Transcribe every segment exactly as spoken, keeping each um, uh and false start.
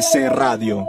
C Radio.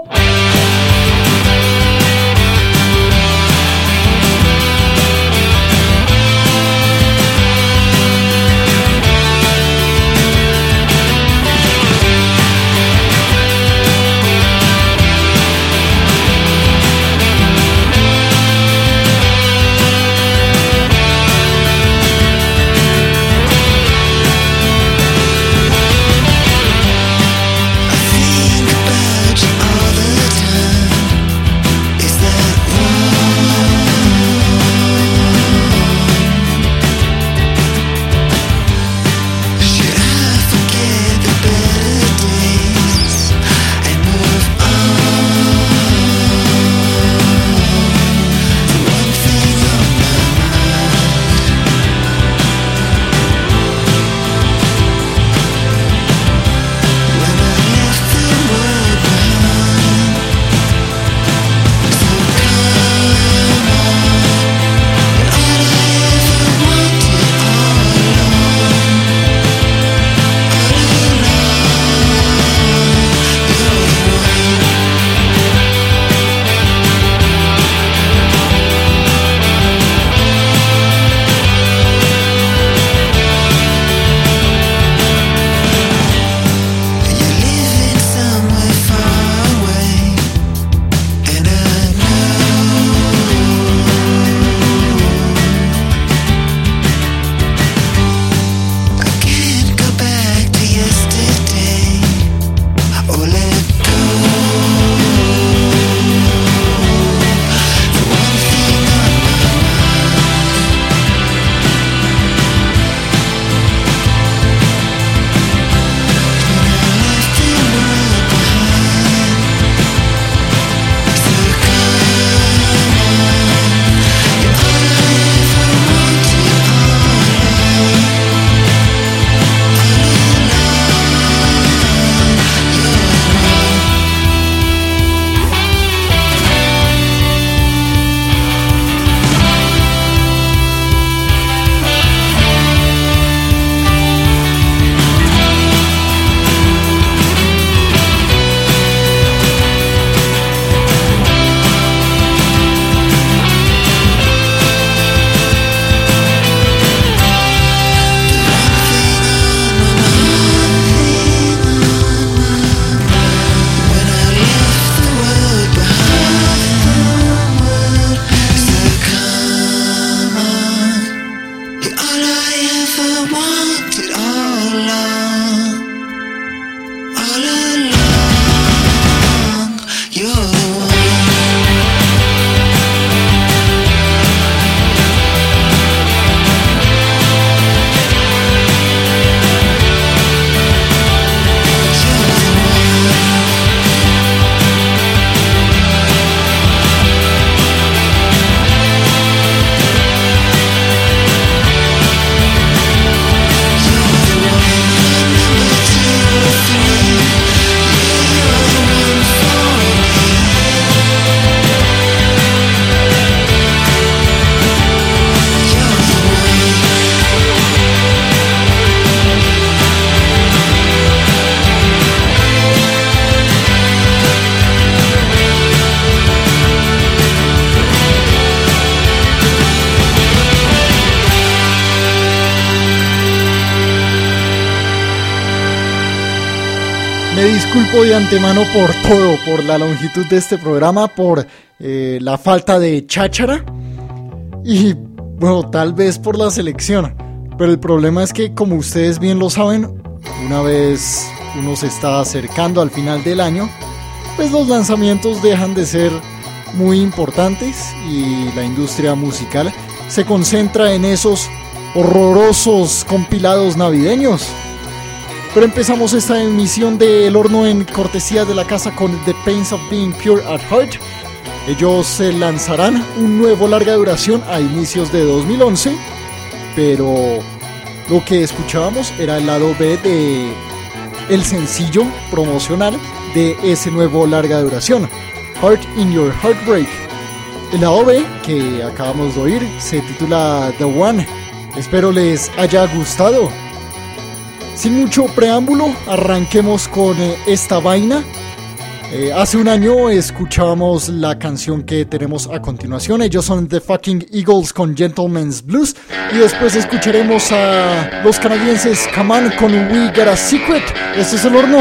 Me disculpo de antemano por todo, por la longitud de este programa, por eh, la falta de cháchara y, bueno, tal vez por la selección. Pero el problema es que, como ustedes bien lo saben, una vez uno se está acercando al final del año, pues los lanzamientos dejan de ser muy importantes y la industria musical se concentra en esos horrorosos compilados navideños. Pero empezamos esta emisión de El Horno en cortesía de la casa con The Pains of Being Pure at Heart. Ellos se lanzarán un nuevo larga duración a inicios de dos mil once, pero lo que escuchábamos era el lado B de el sencillo promocional de ese nuevo larga duración, Heart in Your Heartbreak. El lado B que acabamos de oír se titula The One. Espero les haya gustado. Sin mucho preámbulo, arranquemos con esta vaina. Eh, hace un año escuchábamos la canción que tenemos a continuación. Ellos son The Fucking Eagles con Gentleman's Blues. Y después escucharemos a los canadienses Kaman con We Got a Secret. Este es El Horno.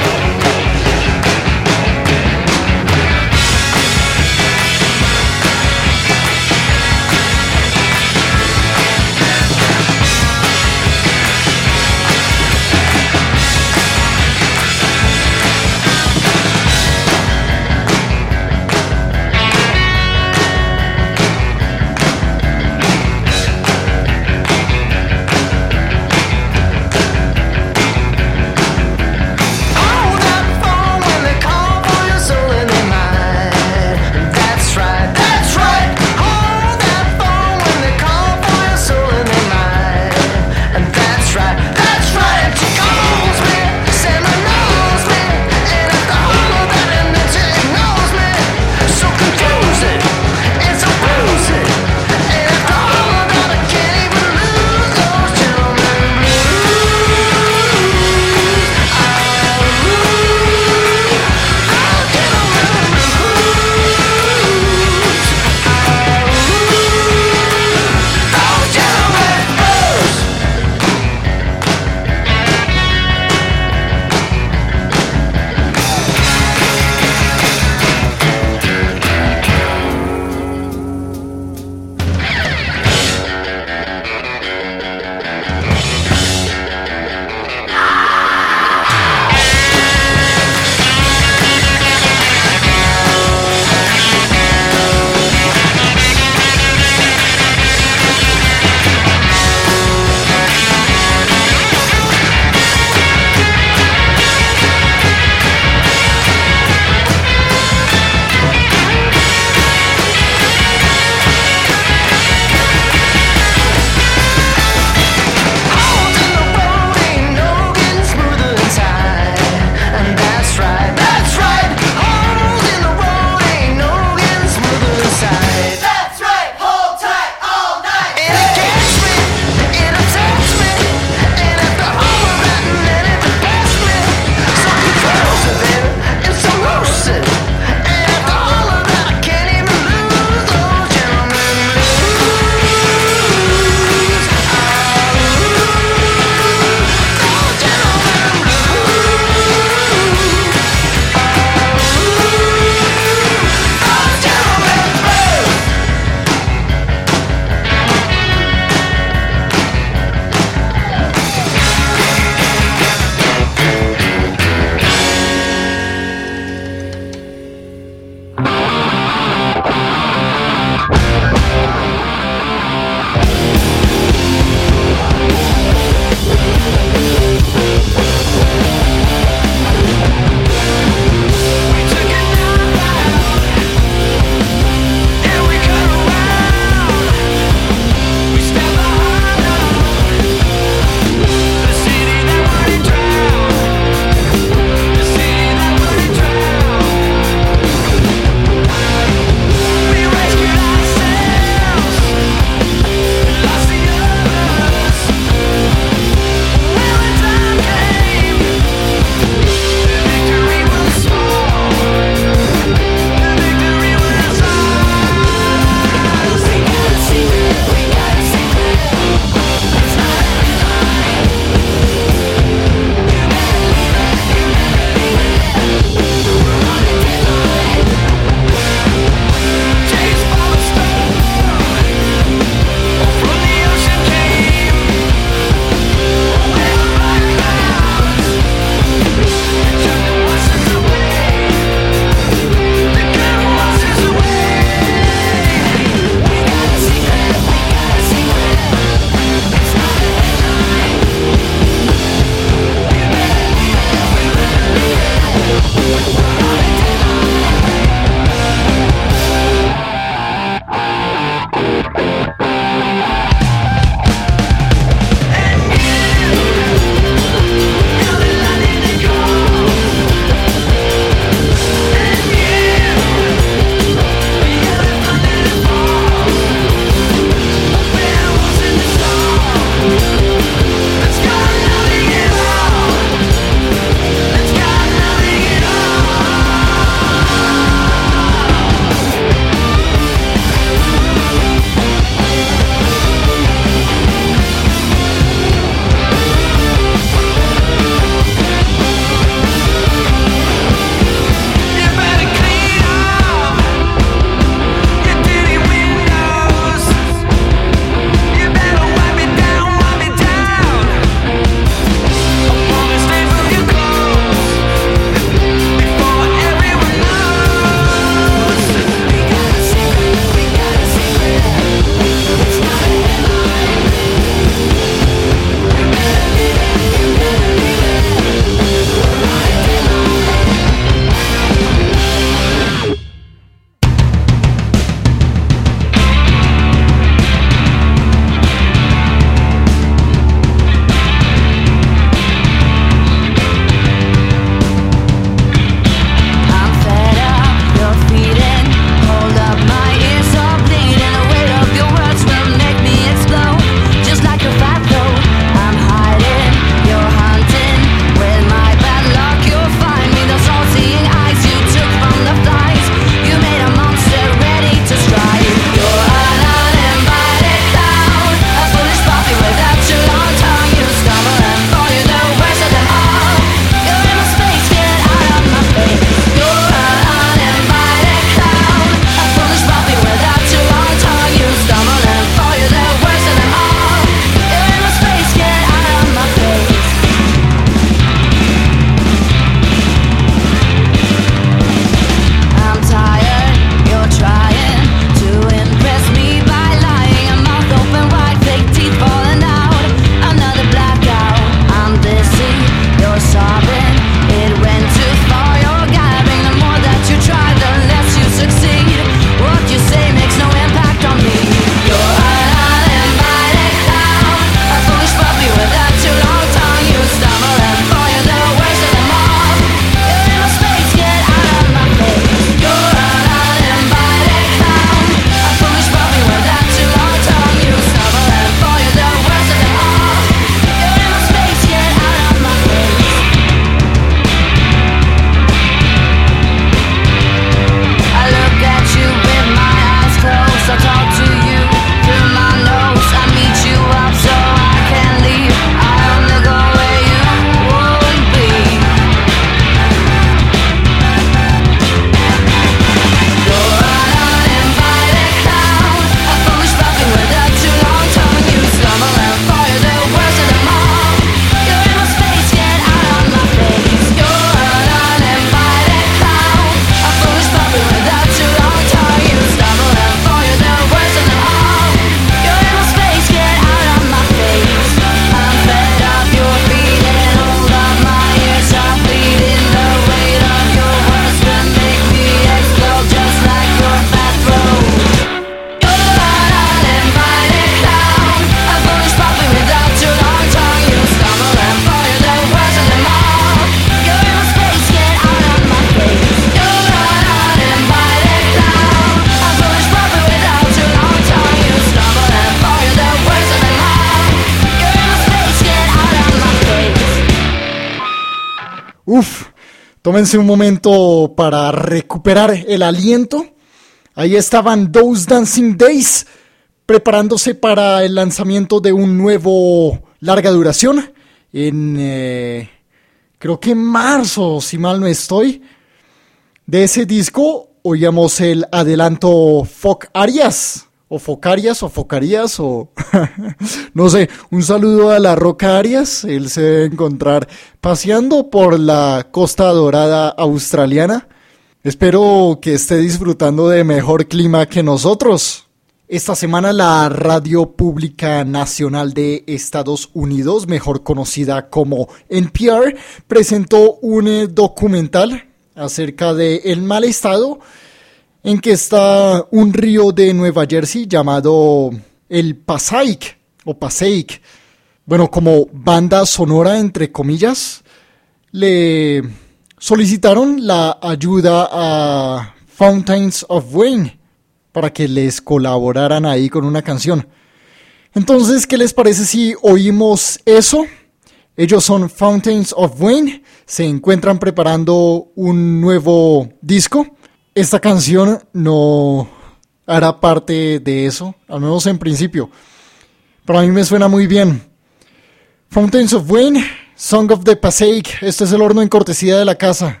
Tómense un momento para recuperar el aliento. Ahí estaban Those Dancing Days, preparándose para el lanzamiento de un nuevo larga duración en, eh, creo que en marzo, si mal no estoy. De ese disco oíamos el adelanto Foc Arias, o Focarias, o Focarías, o no sé, un saludo a la Roca Arias. Él se debe encontrar paseando por la Costa Dorada australiana. Espero que esté disfrutando de mejor clima que nosotros. Esta semana la Radio Pública Nacional de Estados Unidos, mejor conocida como N P R, presentó un eh, documental acerca del mal estado en que está un río de Nueva Jersey llamado el Passaic o Passaic. Bueno, como banda sonora, entre comillas, le solicitaron la ayuda a Fountains of Wayne para que les colaboraran ahí con una canción. Entonces, ¿qué les parece si oímos eso? Ellos son Fountains of Wayne, se encuentran preparando un nuevo disco. Esta canción no hará parte de eso, al menos en principio, pero a mí me suena muy bien. Fountains of Wayne, Song of the Passaic. Este es el horno en cortesía de la casa.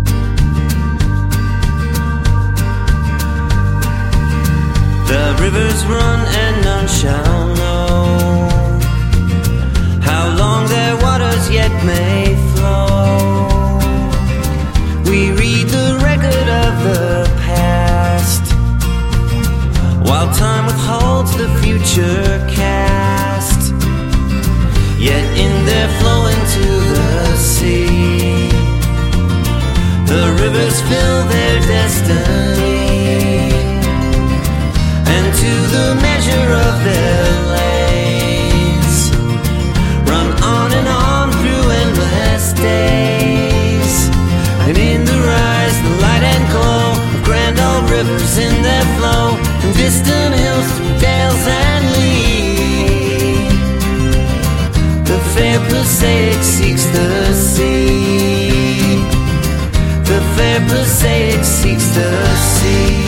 The rivers run and none shall know how long their waters yet may flow. We read the record of the past, while time withholds the future cast. Yet in their flow into the sea, the rivers fill their destiny, and to the measure of their lays, run on and on through endless days. And in the rise, the light and glow of grand old rivers in their flow, from distant hills through dales and lea, the fair Passaic seeks the sea. The fair Passaic seeks the sea.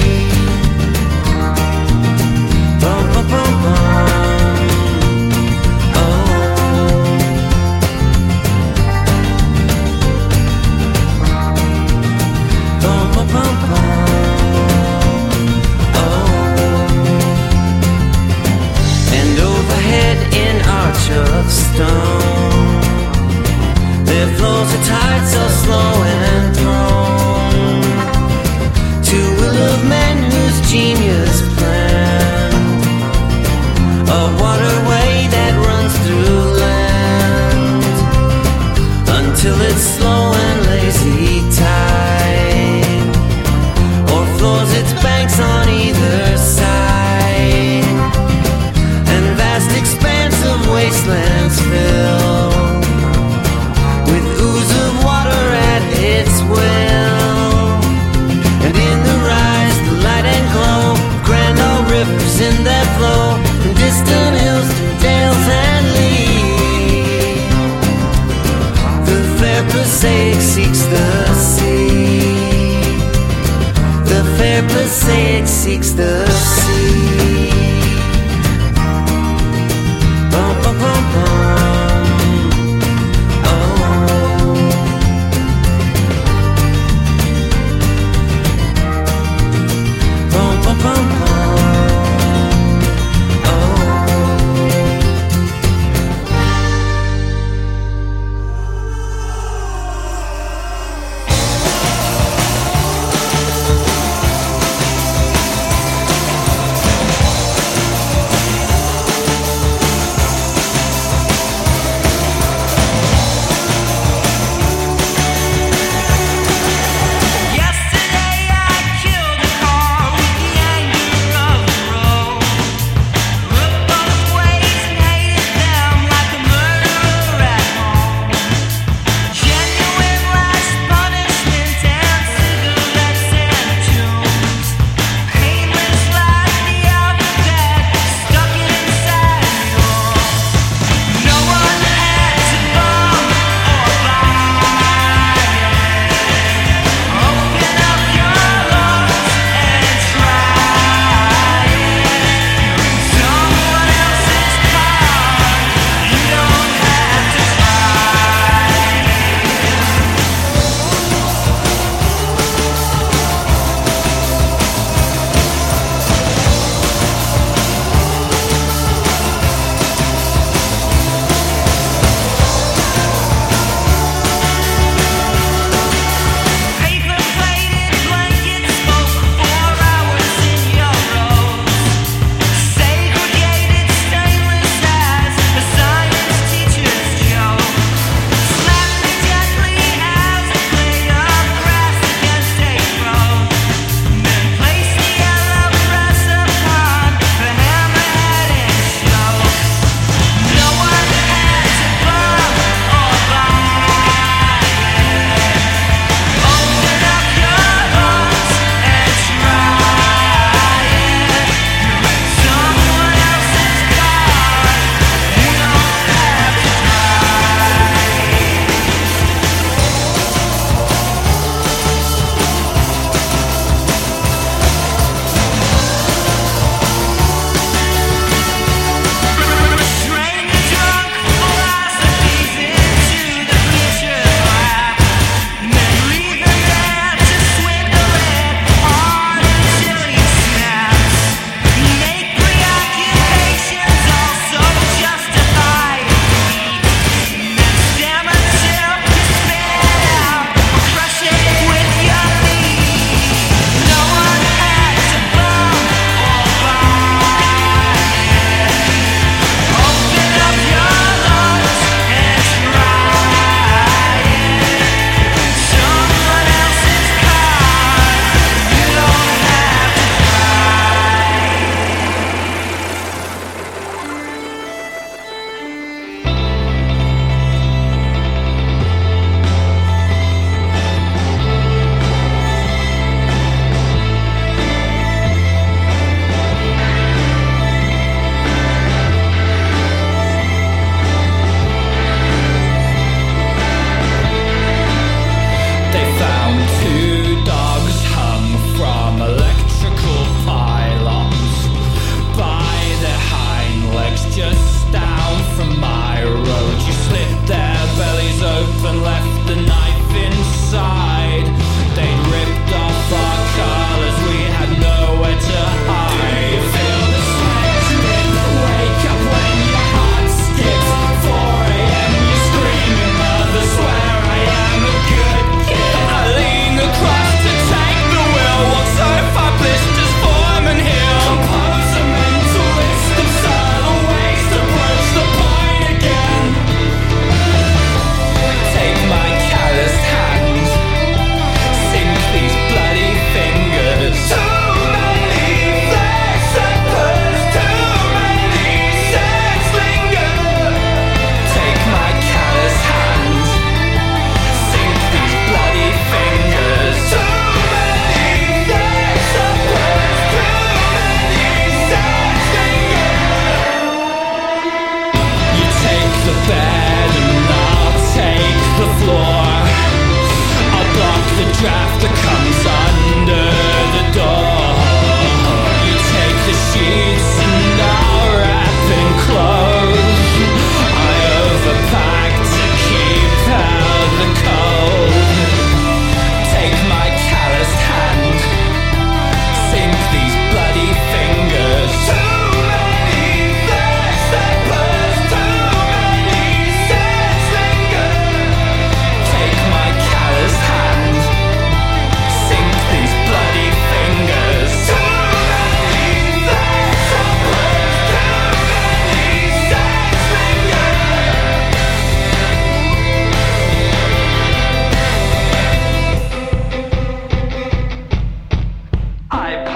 Bum, bum, bum, bum. Oh. Bum, bum, bum, bum. Oh. And overhead in arch of stone, there flows a tide so slow and prone, to will of men whose genius planned a waterway that runs through land, until its slow and lazy tide o'erflows its banks on either side, and vast expanse of wastelands fill with ooze of water at its will. And in the rise, the light and glow of grand old rivers in their flow, from distant hills through dales and lea, the fair Passaic seeks the sea. The fair Passaic seeks the sea. Bum, bum, bum, bum. Oh. Bum, bum, bum, bum.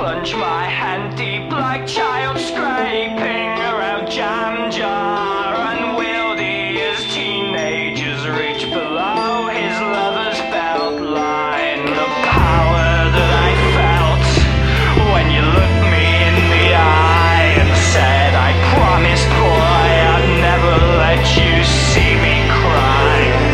plunge my hand deep like child scraping around jam jar, unwieldy as teenagers reach below his lover's belt line. The power that I felt when you looked me in the eye and said, I promised, boy, I'd never let you see me cry.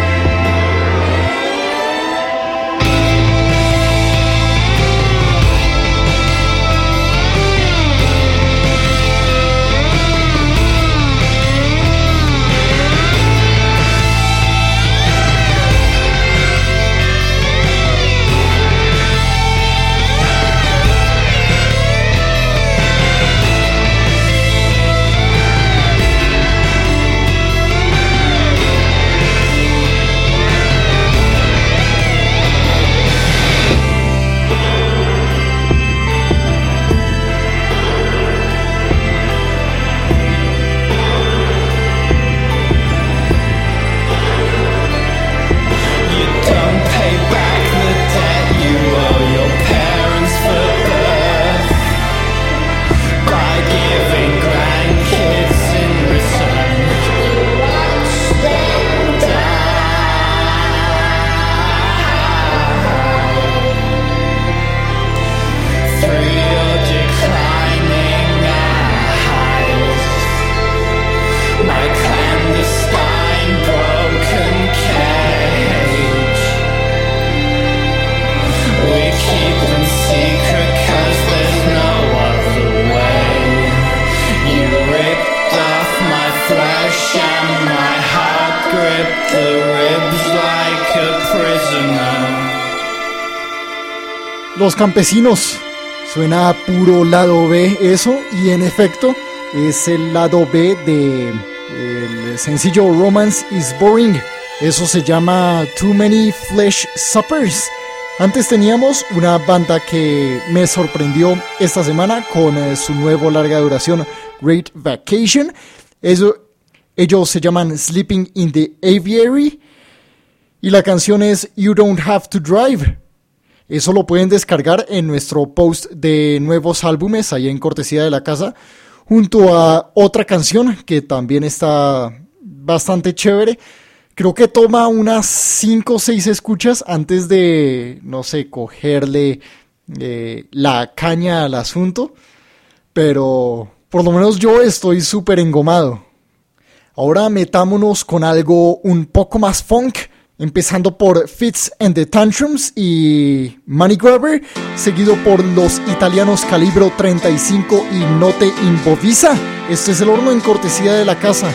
Los Campesinos, suena a puro lado B eso, y en efecto es el lado B de el sencillo Romance is Boring. Eso se llama Too Many Flesh Suppers. Antes teníamos una banda que me sorprendió esta semana con eh, su nuevo larga duración Great Vacation. Eso, ellos se llaman Sleeping in the Aviary y la canción es You Don't Have to Drive. Eso lo pueden descargar en nuestro post de nuevos álbumes, ahí en Cortesía de la Casa, junto a otra canción que también está bastante chévere. Creo que toma unas cinco o seis escuchas antes de, no sé, cogerle eh, la caña al asunto, pero por lo menos yo estoy súper engomado. Ahora metámonos con algo un poco más funk, empezando por Fits and the Tantrums y Money Grabber, seguido por los italianos Calibro treinta y cinco y Note Improvisa. Este es El Horno en Cortesía de la Casa.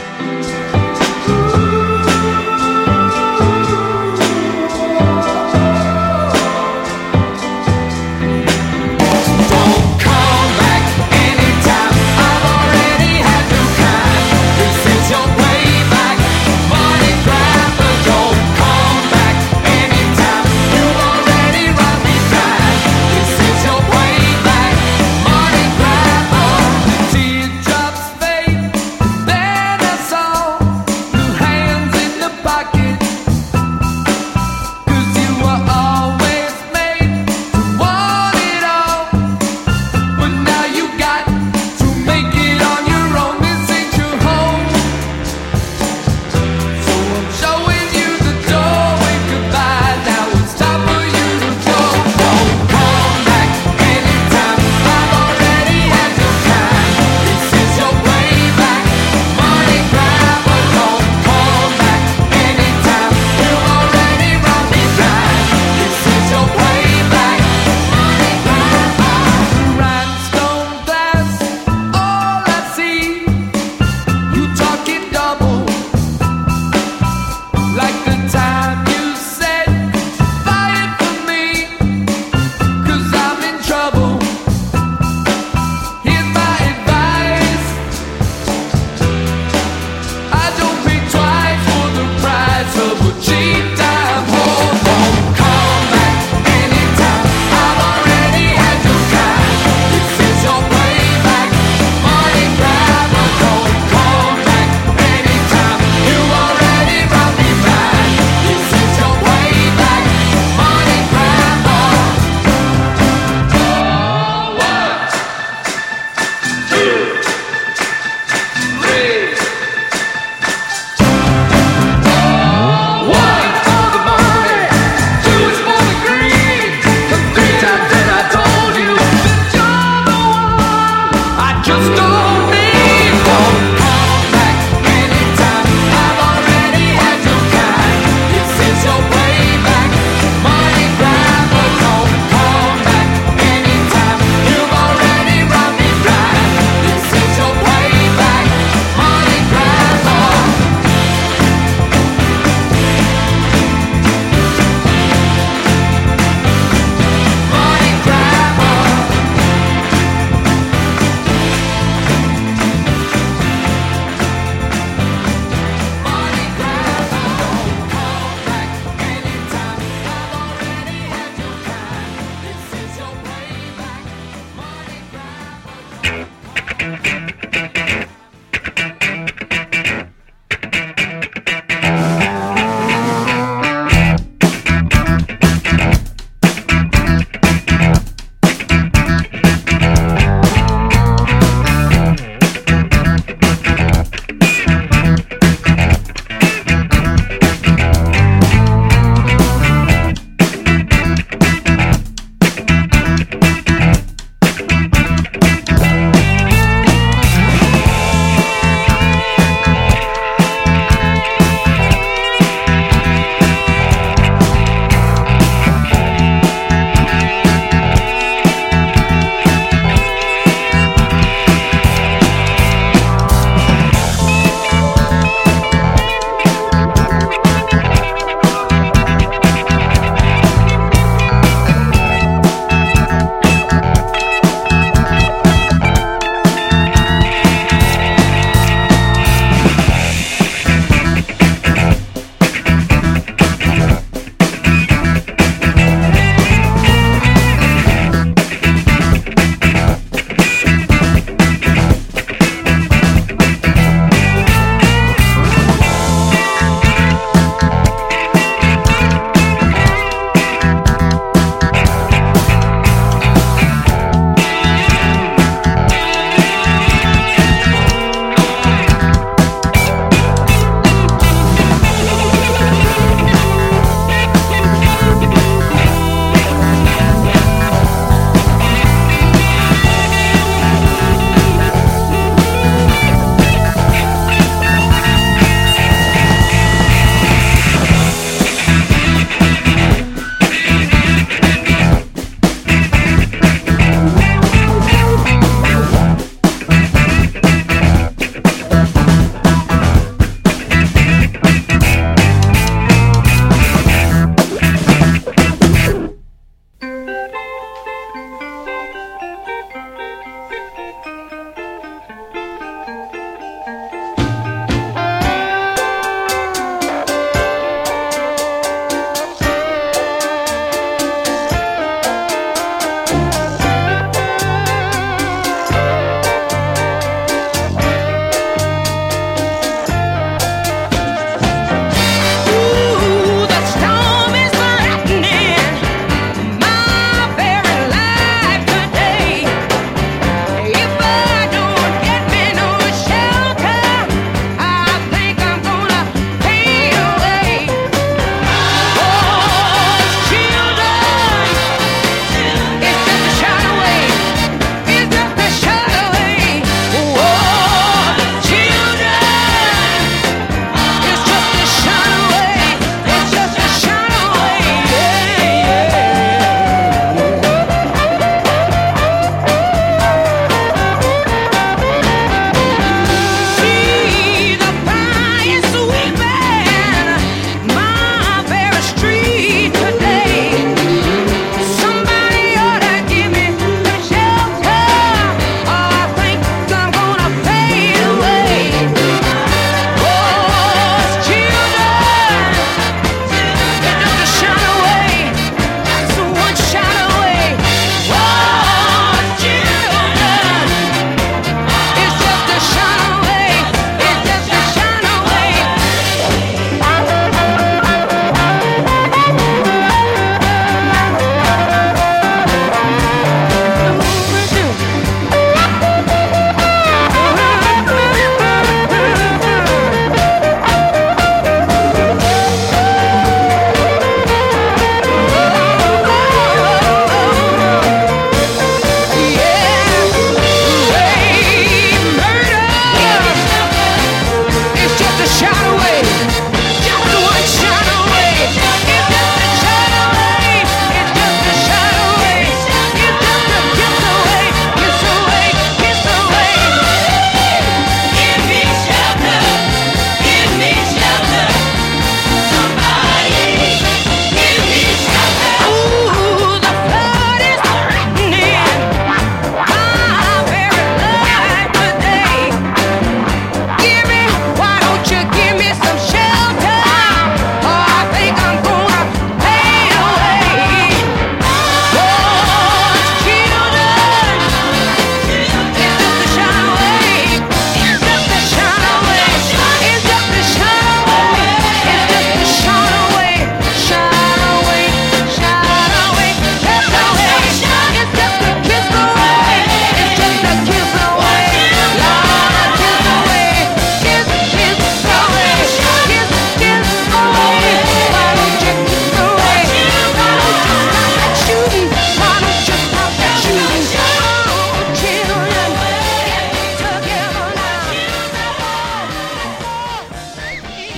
Teardrops fade, then a song.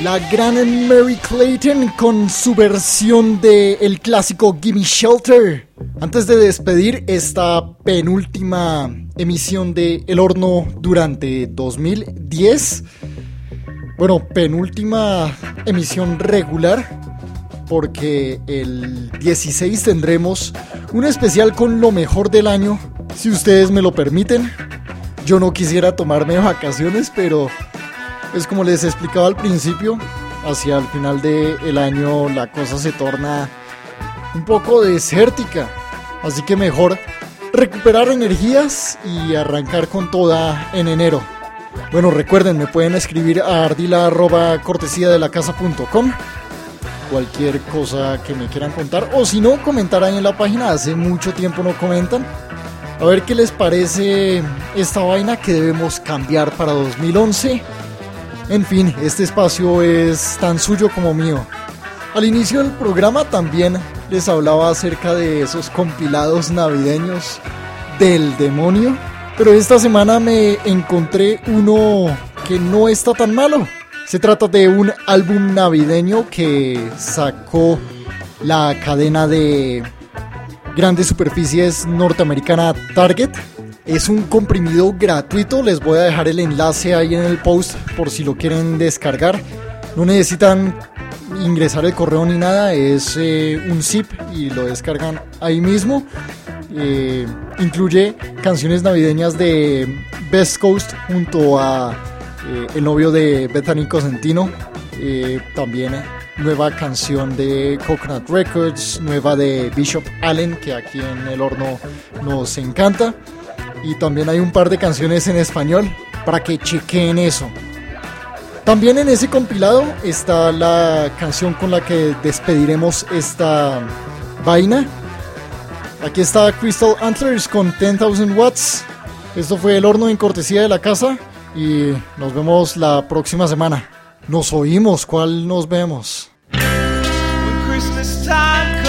La gran Mary Clayton con su versión de el clásico Gimme Shelter. Antes de despedir esta penúltima emisión de El Horno durante dos mil diez, bueno, penúltima emisión regular, porque el dieciséis tendremos un especial con lo mejor del año, si ustedes me lo permiten. Yo no quisiera tomarme vacaciones, pero es como les explicaba al principio, hacia el final del año la cosa se torna un poco desértica, así que mejor recuperar energías y arrancar con toda en enero. Bueno, recuerden, me pueden escribir a ardila arroba cortesía de la casa punto com, cualquier cosa que me quieran contar, o si no, comentar ahí en la página. Hace mucho tiempo no comentan. A ver qué les parece esta vaina que debemos cambiar para dos mil once. En fin, este espacio es tan suyo como mío. Al inicio del programa también les hablaba acerca de esos compilados navideños del demonio, pero esta semana me encontré uno que no está tan malo. Se trata de un álbum navideño que sacó la cadena de grandes superficies norteamericana Target. Es un comprimido gratuito, les voy a dejar el enlace ahí en el post por si lo quieren descargar. No necesitan ingresar el correo ni nada, es eh, un zip y lo descargan ahí mismo. Eh, incluye canciones navideñas de Best Coast junto a eh, el novio de Bethany Cosentino, eh, también nueva canción de Coconut Records, nueva de Bishop Allen, que aquí en El Horno nos encanta. Y también hay un par de canciones en español para que chequeen eso. También en ese compilado está la canción con la que despediremos esta vaina. Aquí está Crystal Antlers con ten thousand watts. Esto fue El Horno en cortesía de la casa y nos vemos la próxima semana. Nos oímos, ¿cuál nos vemos? When Christmas time